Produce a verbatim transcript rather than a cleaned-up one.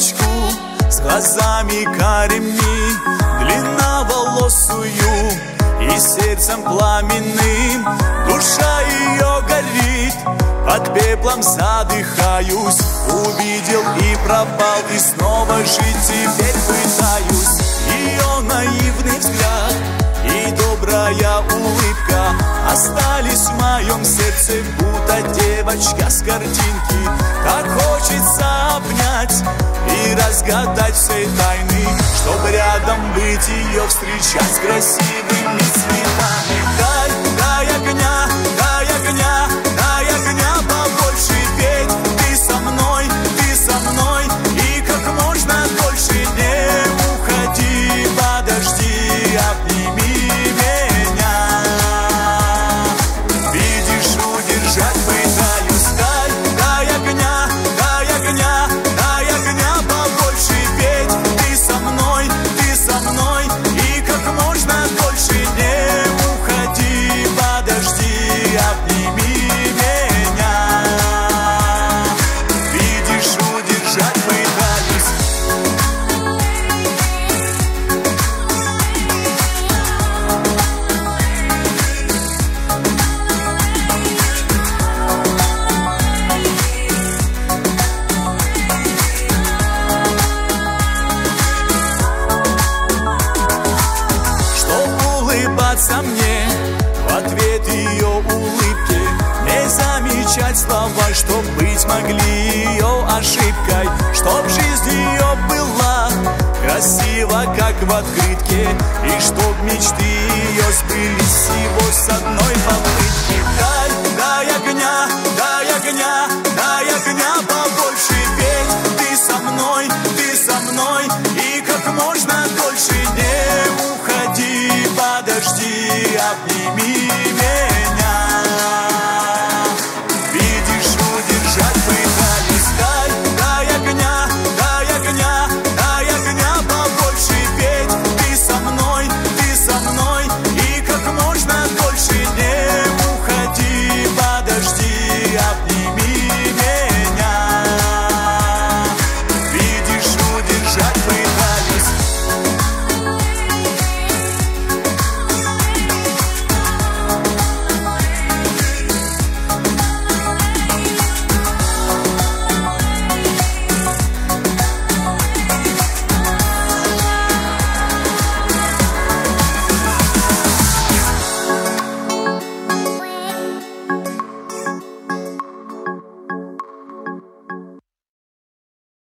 девочку с глазами карими, длинноволосую и сердцем пламенным. Душа ее горит, под пеплом задыхаюсь. Увидел и пропал, и снова жить теперь пытаюсь. Ее наивный взгляд и добрая улыбка остались в моем сердце, будто девочка с картинки. Так хочется обнять и разгадать все тайны, чтоб рядом быть, ее встречать с красивыми цветами. Дай, дай огня, дай огня, дай огня побольше петь. Ты со мной, ты со мной, и как можно дольше не уходи. Подожди, обними меня. Видишь, удержать пытаюсь. Дай, дай огня, дай огня, дай огня побольше петь. Ты со мной, ты со мной, и как можно дольше не уходи. Подожди, обними меня. Видишь, удержать пытаюсь. Чтоб улыбаться мне в ответ ее улыбки, не замечать слова, чтоб быть могли ее ошибкой, чтоб жизнь ее была красива, как в открытке, и чтоб мечты ее сбылись всего с одной попытки. Дай, дай огня, дай огня, дай огня побольше петь. Ты со мной, ты со мной, и как можно дольше не уходи. Подожди, обними меня. Видишь, удержать пытаюсь. Дай, дай огня, дай огня, дай огня побольше петь. Ты со мной, ты со мной, и как можно дольше не уходи. Подожди, обними.